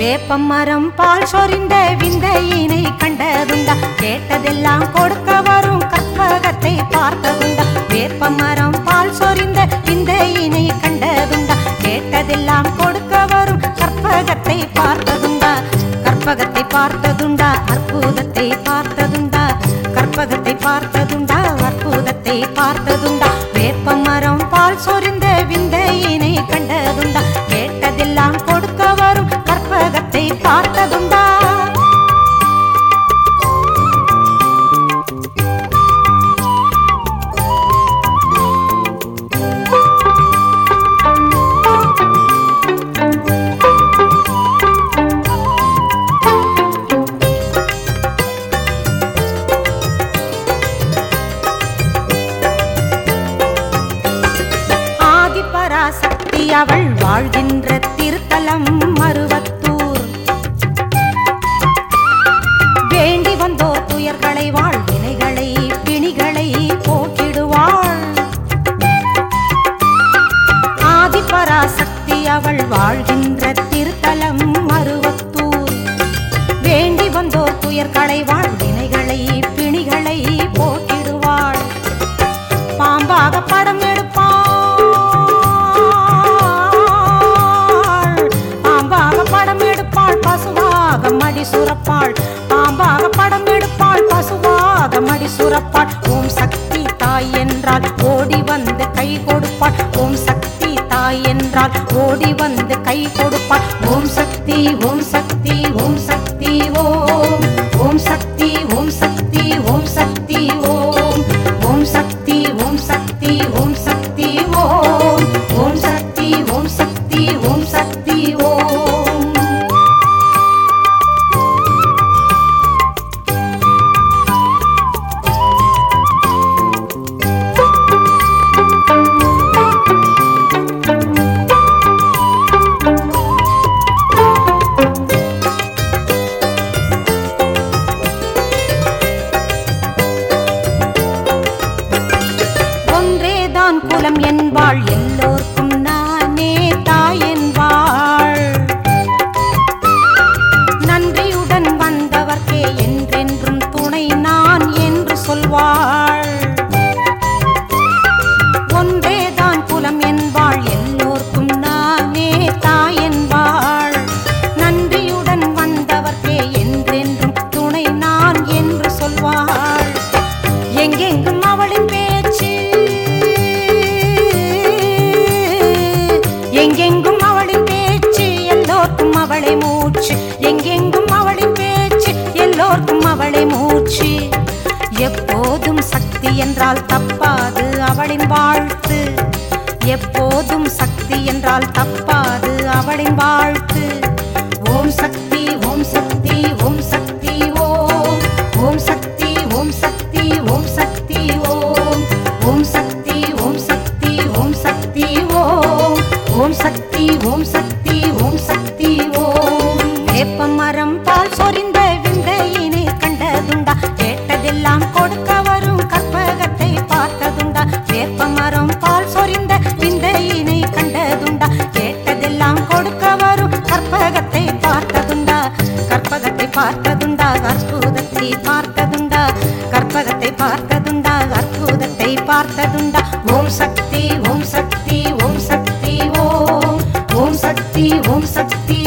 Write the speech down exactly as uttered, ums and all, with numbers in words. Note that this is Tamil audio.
வேப்பம் மரம் பால் சொரிந்த விந்தையினை கண்டதுண்டா? கேட்டதெல்லாம் கொடுக்க வரும் கற்பகத்தை பார்த்ததுண்டா? வேப்பம் மரம் பால் சொரிந்த விந்தையினை கண்டதுண்டா? கேட்டதெல்லாம் கொடுக்க வரும் கற்பகத்தை பார்த்ததுண்டா? கற்பகத்தை பார்த்ததுண்டா? அற்புதத்தை பார்த்ததுண்டா? கற்பகத்தை பார்த்ததுண்டா? அற்புதத்தை பார்த்ததுண்டா? வேப்பம் மரம் பால் சொரிந்த விந்தையினை கண்டதுண்டா? கேட்டதெல்லாம் கொடுக்க வரும் கற்பகத்தை பார்த்ததுண்டா? ஆதிபராசக்தி அவள் வாழ்கின்ற திருத்தலம் மருவத்தூர். வேண்டி வந்தோர் துயர்களை வாழ் வினைகளை பிணிகளை போக்கிடுவாள். ஆதிபராசக்தி அவள் வாழ்கின்ற திருத்தலம் மருவத்தூர். வேண்டி வந்தோர் துயர்களை வாழ் வினைகளை பிணிகளை போக்கிடுவாள். பாம்பாக படம் எடுப்பாள், பசுவாக மடி சுரப்பாள். பாம்பாக படம் எடுப்பாள், பசுவாக மடி சுரப்பாள். ஓம் சக்தி தாய் என்றால் ஓடி வந்து கை கொடுப்பாள். ஓம் சக்தி தாய் என்றால் ஓடி வந்து கை கொடுப்பாள். ஓம் சக்தி ஓம் சக்தி ஓம் சக்தி ஓம். ஓம் சக்தி ஓம் சக்தி ஓம் சக்தி ஓம். ஓம் சக்தி ஓம் சக்தி ஓம் சக்தி ஓம். ஓம் சக்தி ஓம் சக்தி ஓம் சக்தி ஓம். குலம் என்பாள், எல்லோர்க்கும் நானே தாய் என்பாள். நன்றியுடன் வந்தவர்க்கே என்றென்றும் துணை நான் என்று சொல்வாள். ஒன்றேதான் குலம் என்பாள், எல்லோர்க்கும் நானே தாய் என்பாள். நன்றியுடன் வந்தவர்க்கே என்றென்றும் துணை நான் என்று சொல்வாள். எங்கெங்கும் அவளின் பேச்சு, எங்கெங்கும் அவளின் பேச்சு, எல்லோர்க்கும் அவளை மூச்சு. எங்கெங்கும் அவளின் பேச்சு, எல்லோர்க்கும் அவளை மூச்சு. எப்போதும் சக்தி என்றால் தப்பாது அவளின் வாழ்த்து. எப்போதும் சக்தி என்றால் தப்பாது அவளின் வாழ்த்து. ஓம் சக்தி ஓம் சக்தி ஓம் சக்தி ஓம். ஓம் சக்தி ஓம் சக்தி ஓம் சக்தி ஓம். ஓம் சக்தி ஓம் சக்தி ஓம் சக்தி ஓம். ஓம் சக்தி ஓம் சக்தி ஓம் சக்தி ஓம். வேப்பம் மரம் பால் சொரிந்த விந்தையினை கண்டதுண்டா? கேட்டதெல்லாம் கொடுக்க வரும் கற்பகத்தை பார்த்ததுண்டா? வேப்பம் மரம் பால் சொரிந்த விந்தையினை கண்டதுண்டா? கேட்டதெல்லாம் கொடுக்க வரும் கற்பகத்தை பார்த்ததுண்டா? கற்பகத்தை பார்த்ததுண்டா? அற்புதத்தை பார்த்ததுண்டா? கற்பகத்தை பார்த்ததுண்டா? அற்புதத்தை பார்த்ததுண்டா? ஓம் சக்தி ஓம் சக்தி ஓம் சக்தி ஓம். ஓம் சக்தி ஓம் சக்தி